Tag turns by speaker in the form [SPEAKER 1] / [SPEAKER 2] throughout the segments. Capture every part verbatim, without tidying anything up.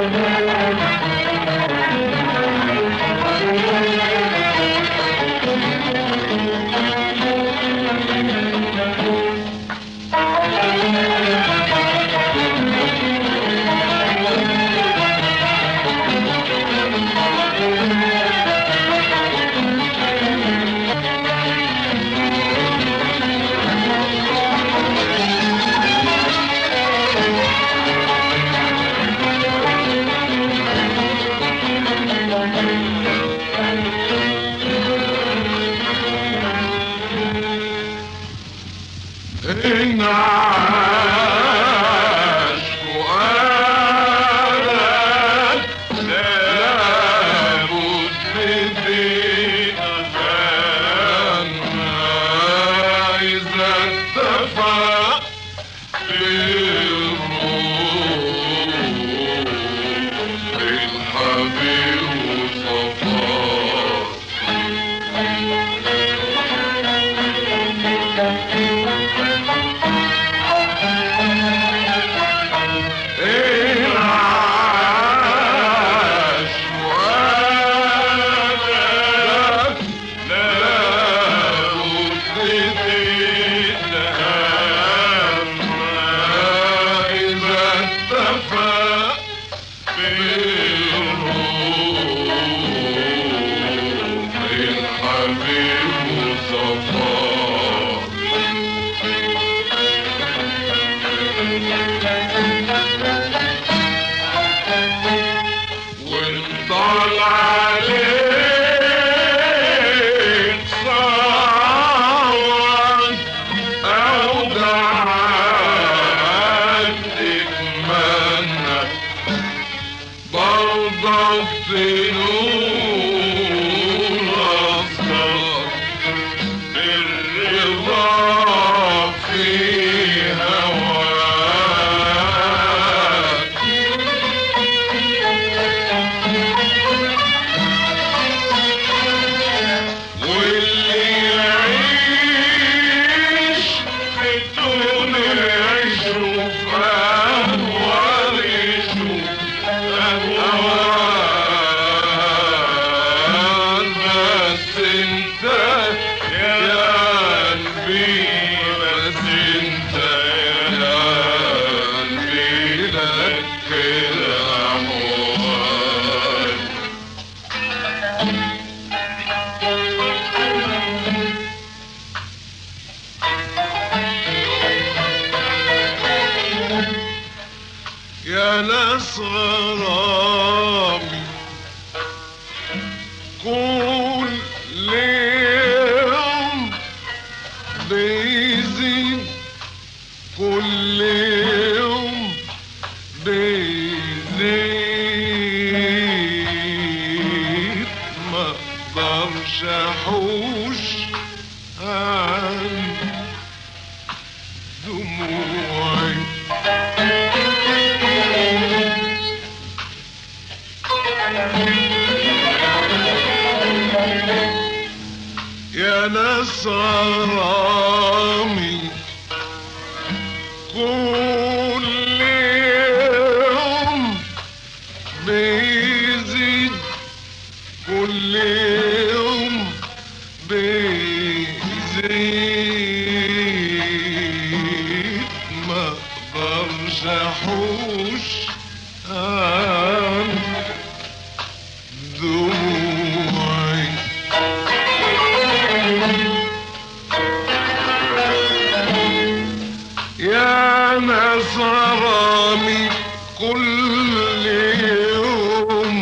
[SPEAKER 1] إن عاش فؤادك لابد بدينا إذا اتفق بالروح الحبيب وصفاك. يا ناس غرامي كل يوم بيزيد، كل يوم بيزيد، ما اقدرش احوش عن دموعي. يا ناس غرامي كل يوم بيزيد، كل يوم بيزيد، ما اقدرش احوش عن دموعي. يا ناس غرامي كل يوم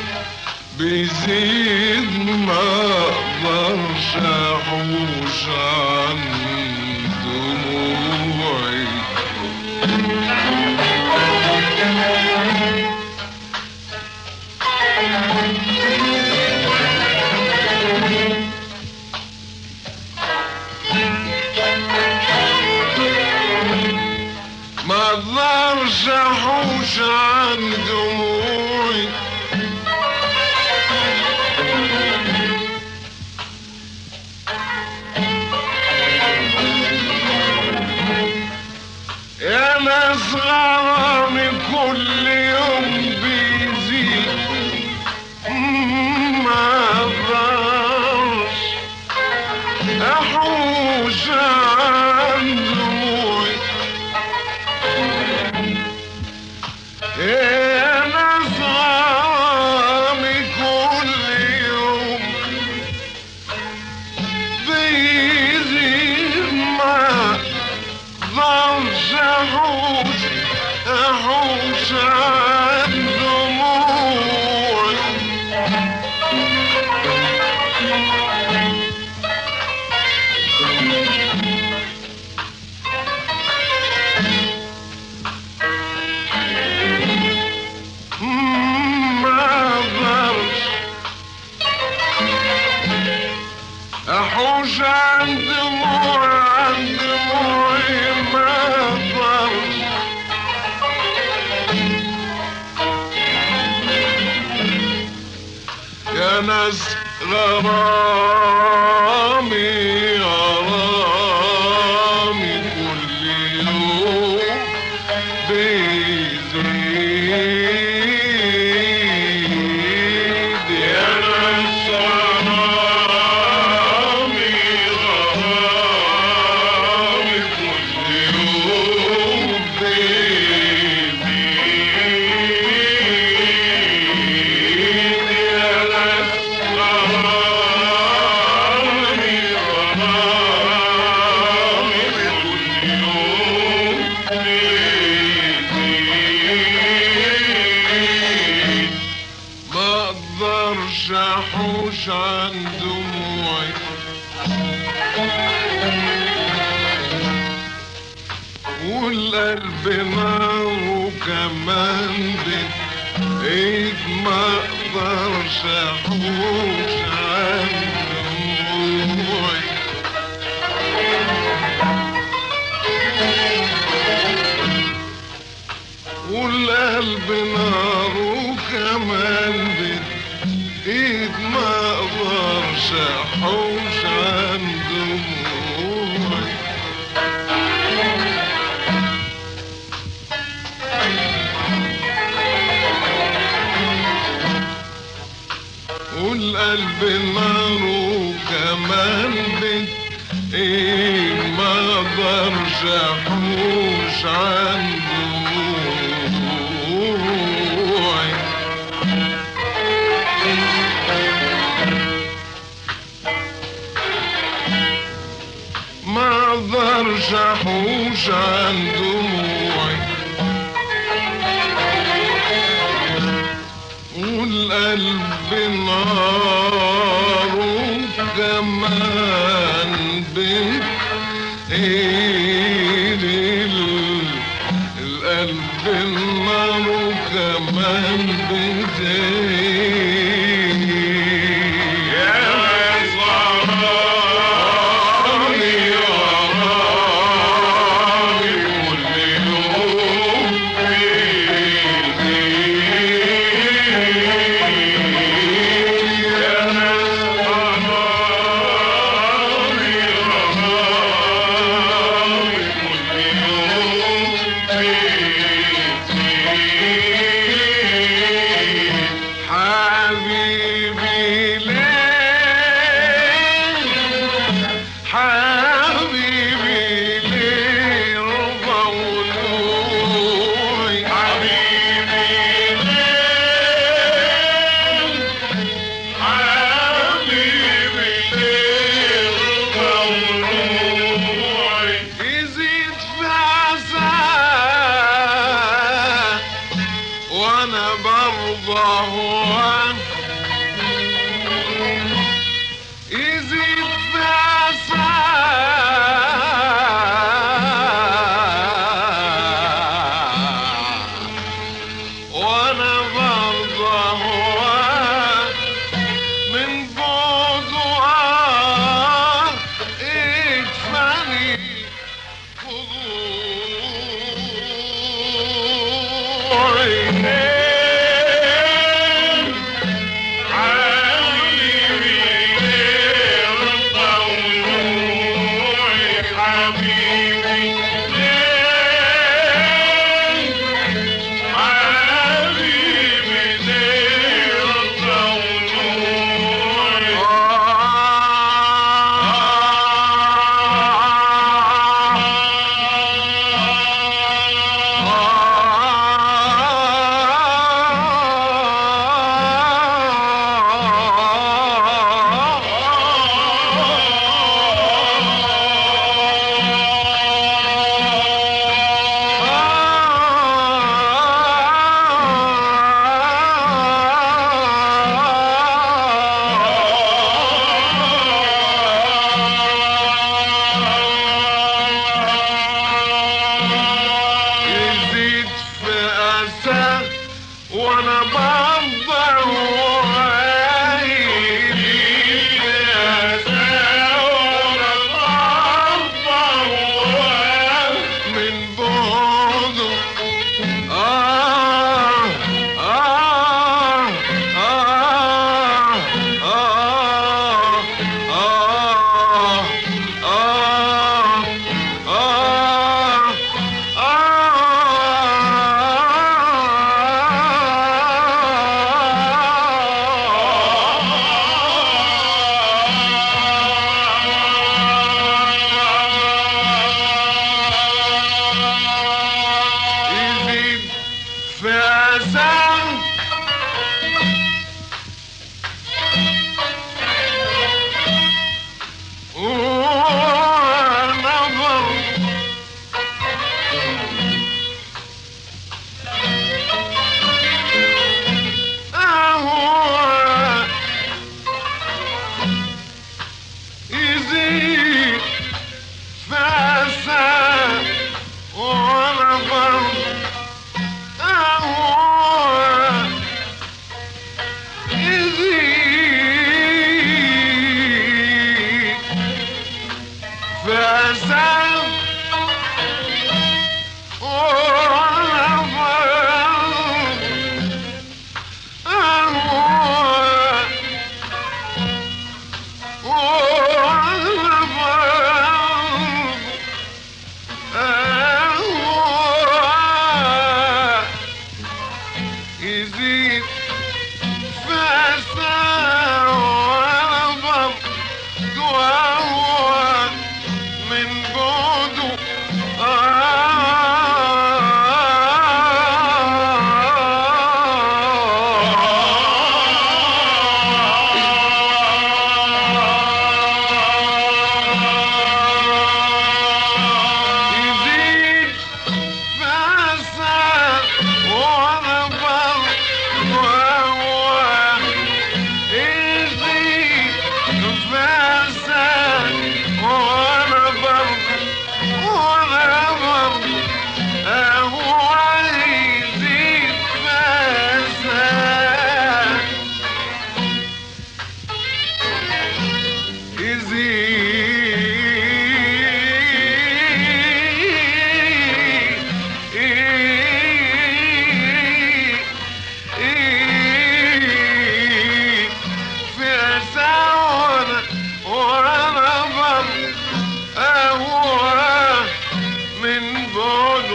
[SPEAKER 1] بيزيد، ما اقدرش احوش عن دموعي. ما اقدرش احوش عن دموعي. يا ناس غرامي كل يوم بي يا ناس غرامي غرامي كل يوم بيزيد يا ناس غرامي غرامي كل يوم بيزيد يا ناس غرامي غرامي كل يوم بيزيد ما اقدرش احوش عن دموعي والقلب ناره كمان بإيد ما اقدرش احوش عن دموعي والقلب ناره كمان بإيد ما اقدرش احوش عن دموعي والقلب ناره كمان بإيد ما اقدرش احوش عن دموعي ما اقدرش احوش عن دموعي والقلب ناره كمان بإيد القلب ناره كمان بإيد يا ناس غرامي غرامي كل يوم بيزيد يا ناس غرامي غرامي كل يوم بيزيد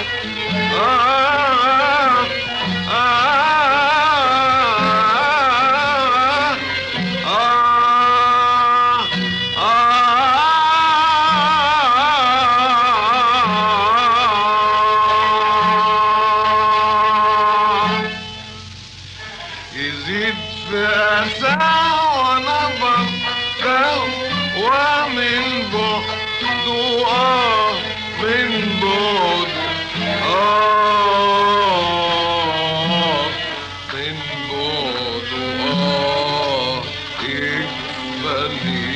[SPEAKER 1] يزيد في أسى ونظر ومن بعده آه من بعده آه من بعده آه يقبل